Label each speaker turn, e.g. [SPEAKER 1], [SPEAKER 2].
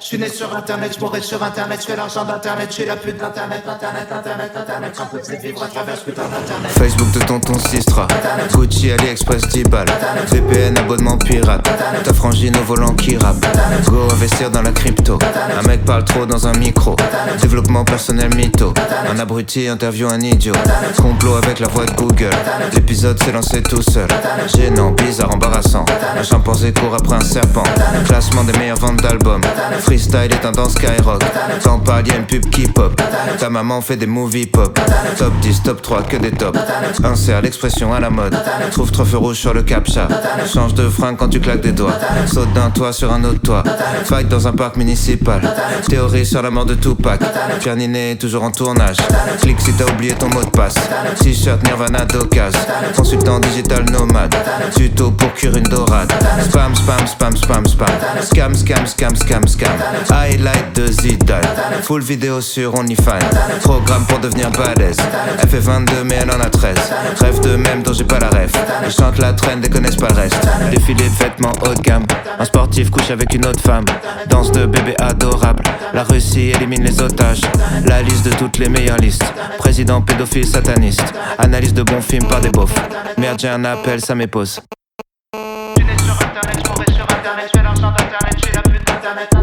[SPEAKER 1] Je suis né sur internet, je mourrai sur internet, je fais l'argent d'internet, je suis la pute d'internet, internet, j'en peux plus de vivre à travers ce putain d'internet.
[SPEAKER 2] Facebook de tonton Sistra, Gucci, AliExpress 10 balles, VPN, abonnement pirate, ta frangine au volant qui rappe, go investir dans la crypto, un mec parle trop dans un micro, développement personnel mytho, un abruti interview un idiot, complot avec la voix de Google, l'épisode s'est lancé tout seul, gênant, bizarre, embarrassant, un chimpanzé court après un serpent, classement des meilleures ventes d'albums, freestyle et tendance skyrock, t'en parles y'a une pub qui pop, ta maman fait des movies pop, top 10, top 3, que des tops, insère l'expression à la mode, trouve 3 feux rouges sur le captcha, change de frein quand tu claques des doigts, saute d'un toit sur un autre toit, fight dans un parc municipal, théorie sur la mort de Tupac, Pierre Ninet est toujours en tournage, clique si t'as oublié ton mot de passe, t-shirt Nirvana d'occasion, consultant digital nomade, tuto pour cuire une dorade, spam, spam, spam, spam, spam, scam, scam, scam, scam, scam, highlight de Zidane, full vidéo sur OnlyFans, programme pour devenir balèze, elle fait 22 mais elle en a 13, rêve de même dont j'ai pas la ref, ils chantent la trend et connaissent pas le reste, défilé de vêtements haut de gamme, un sportif couche avec une autre femme, danse de bébé adorable, la Russie élimine les otages, la liste de toutes les meilleures listes, président pédophile sataniste, analyse de bons films par des beaufs, merde j'ai un appel ça m'épose.
[SPEAKER 1] Je suis né sur internet, je mourrai sur internet, je fais l'argent d'internet, je suis la pute d'internet.